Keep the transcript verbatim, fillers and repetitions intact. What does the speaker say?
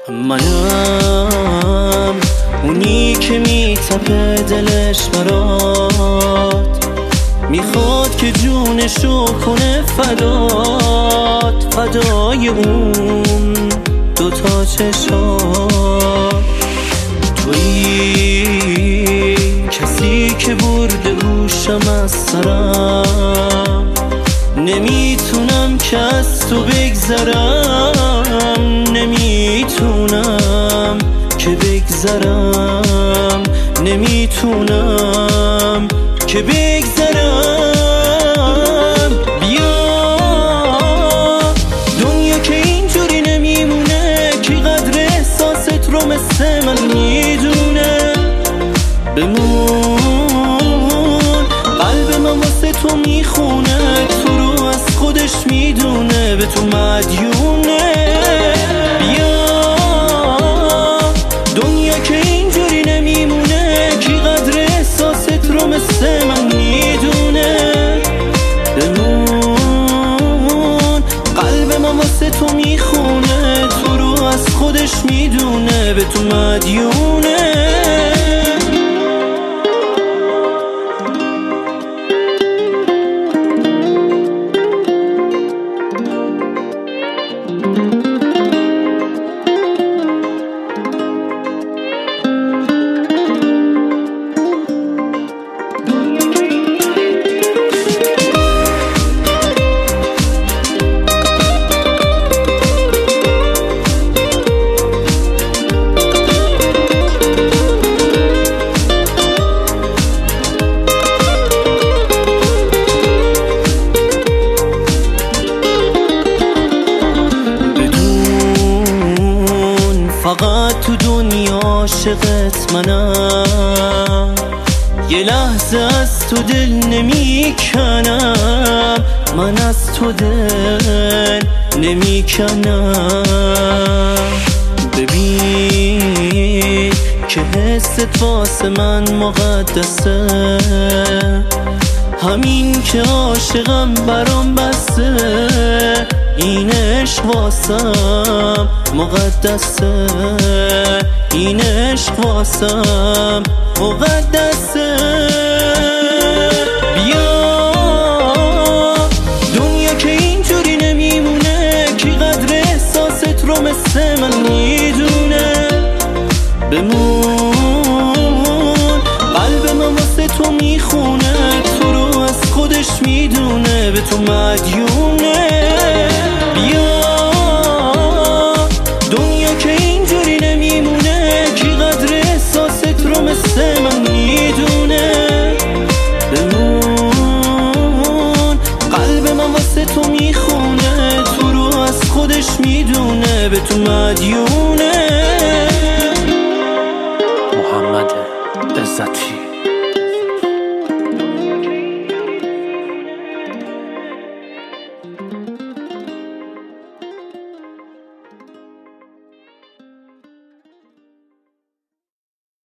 منم اونی که میتپه دلش برات، میخواد که جونشو کنه فدات، فدای اون دوتا چشات. تویی کسی که برده گوشم از سرم، نمیتونم که از تو بگذرم، نمیتونم که بگذرم، نمیتونم که بگذرم. بیا دنیا که اینجوری نمیمونه، که قدر احساست رو مثل من میدونه. بمون قلب من واسه تو میخونه، تو رو از خودش میدونه، به تو مدیونه. بیا دنیا که اینجوری نمیمونه، که قدر احساست رو مثل من میدونه. بمون قلب من واسه تو میخونه، تو رو از خودش میدونه، به تو مدیونه. فقط تو دنیا عاشقت منم، یه لحظه از تو دل نمیکنم، من از تو دل نمیکنم. ببین که حست واسه من مقدسه، همین که عاشقم برام بسته، این عشق واسم مقدسه، این عشق واسم مقدسه. بیا دنیا که اینجوری نمیمونه، که قدر احساست رو مثل من میدونه. بمون قلب من واسه تو میخونه، تو رو از خودش میدونه، به تو مدیونه. بیا دنیا که اینجوری نمیمونه، که قدر احساست رو مثل من میدونه. بمون قلب من واسه تو میخونه، تو رو از خودش میدونه، به تو مدیونه. محمد عزتی.